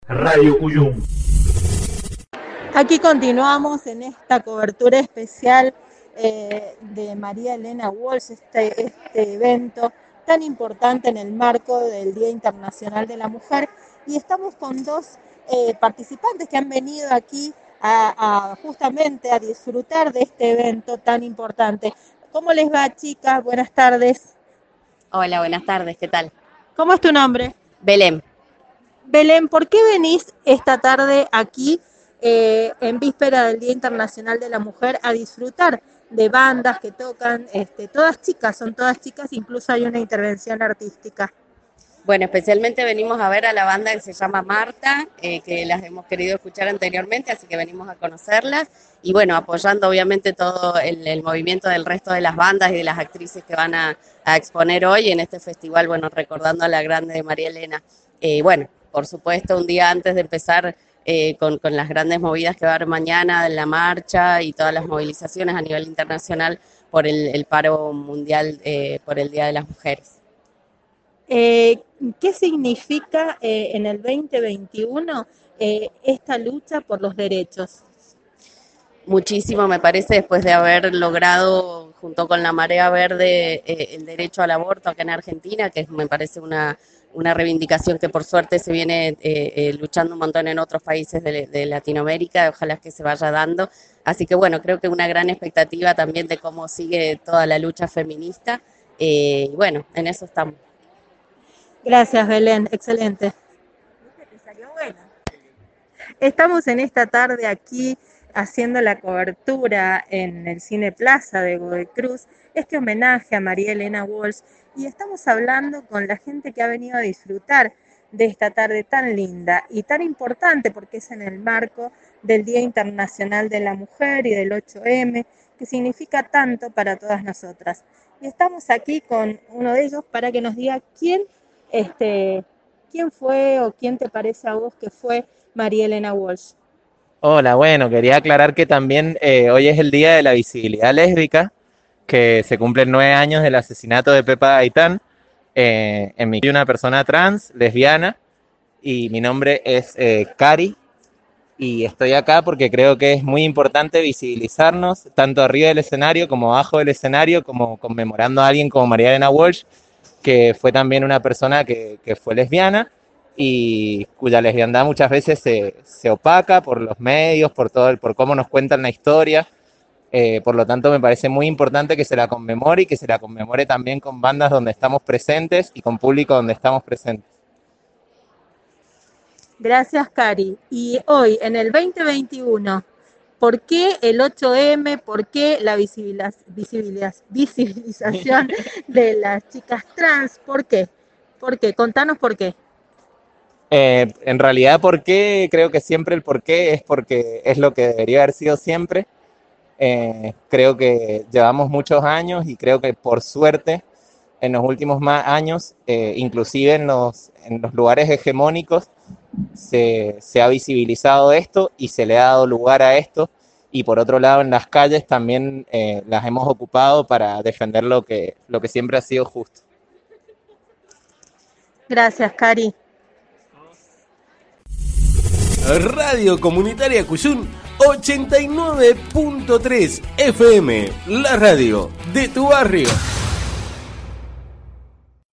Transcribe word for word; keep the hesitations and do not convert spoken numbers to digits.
Radio Cuyum. Aquí continuamos en esta cobertura especial eh, de María Elena Walsh, este, este evento tan importante en el marco del Día Internacional de la Mujer, y estamos con dos eh, participantes que han venido aquí a, a justamente a disfrutar de este evento tan importante. ¿Cómo les va, chicas? Buenas tardes. Hola, buenas tardes, ¿qué tal? ¿Cómo es tu nombre? Belén. Belén, ¿por qué venís esta tarde aquí eh, en víspera del Día Internacional de la Mujer a disfrutar de bandas que tocan, este, todas chicas, son todas chicas, incluso hay una intervención artística? Bueno, especialmente venimos a ver a la banda que se llama Marta, eh, que las hemos querido escuchar anteriormente, así que venimos a conocerlas y bueno, apoyando obviamente todo el, el movimiento del resto de las bandas y de las actrices que van a, a exponer hoy en este festival, bueno, recordando a la grande de María Elena. Eh, bueno, por supuesto, un día antes de empezar eh, con, con las grandes movidas que va a haber mañana, la marcha y todas las movilizaciones a nivel internacional por el, el paro mundial eh, por el Día de las Mujeres. Eh, ¿Qué significa eh, en el veinte veintiuno eh, esta lucha por los derechos? Muchísimo, me parece, después de haber logrado, junto con la Marea Verde, eh, el derecho al aborto acá en Argentina, que me parece una, una reivindicación que por suerte se viene eh, eh, luchando un montón en otros países de, de Latinoamérica, ojalá que se vaya dando. Así que bueno, creo que una gran expectativa también de cómo sigue toda la lucha feminista, eh, y bueno, en eso estamos. Gracias, Belén, excelente. Estamos en esta tarde aquí haciendo la cobertura en el Cine Plaza de Godoy Cruz, este homenaje a María Elena Walsh, y estamos hablando con la gente que ha venido a disfrutar de esta tarde tan linda y tan importante porque es en el marco del Día Internacional de la Mujer y del ocho eme, que significa tanto para todas nosotras. Y estamos aquí con uno de ellos para que nos diga quién, este, quién fue o quién te parece a vos que fue María Elena Walsh. Hola, bueno, quería aclarar que también eh, hoy es el Día de la Visibilidad Lésbica, que se cumplen nueve años del asesinato de Pepa Gaitán. Eh, en mi soy una persona trans, lesbiana, y mi nombre es eh, Cari, y estoy acá porque creo que es muy importante visibilizarnos, tanto arriba del escenario como abajo del escenario, como conmemorando a alguien como María Elena Walsh, que fue también una persona que, que fue lesbiana, y cuya lesbiandad muchas veces se, se opaca por los medios, por todo el, por cómo nos cuentan la historia. Eh, por lo tanto, me parece muy importante que se la conmemore y que se la conmemore también con bandas donde estamos presentes y con público donde estamos presentes. Gracias, Cari. Y hoy, en el veinte veintiuno, ¿por qué el ocho eme? ¿Por qué la visibiliz- visibiliz- visibilización de las chicas trans? ¿Por qué? ¿Por qué? Contanos por qué. Eh, en realidad, ¿por qué? Creo que siempre el por qué es porque es lo que debería haber sido siempre. Eh, creo que llevamos muchos años y creo que por suerte en los últimos más años, eh, inclusive en los, en los lugares hegemónicos, se, se ha visibilizado esto y se le ha dado lugar a esto. Y por otro lado, en las calles también eh, las hemos ocupado para defender lo que, lo que siempre ha sido justo. Gracias, Cari. Radio Comunitaria Cuyum ochenta y nueve punto tres F M, la radio de tu barrio.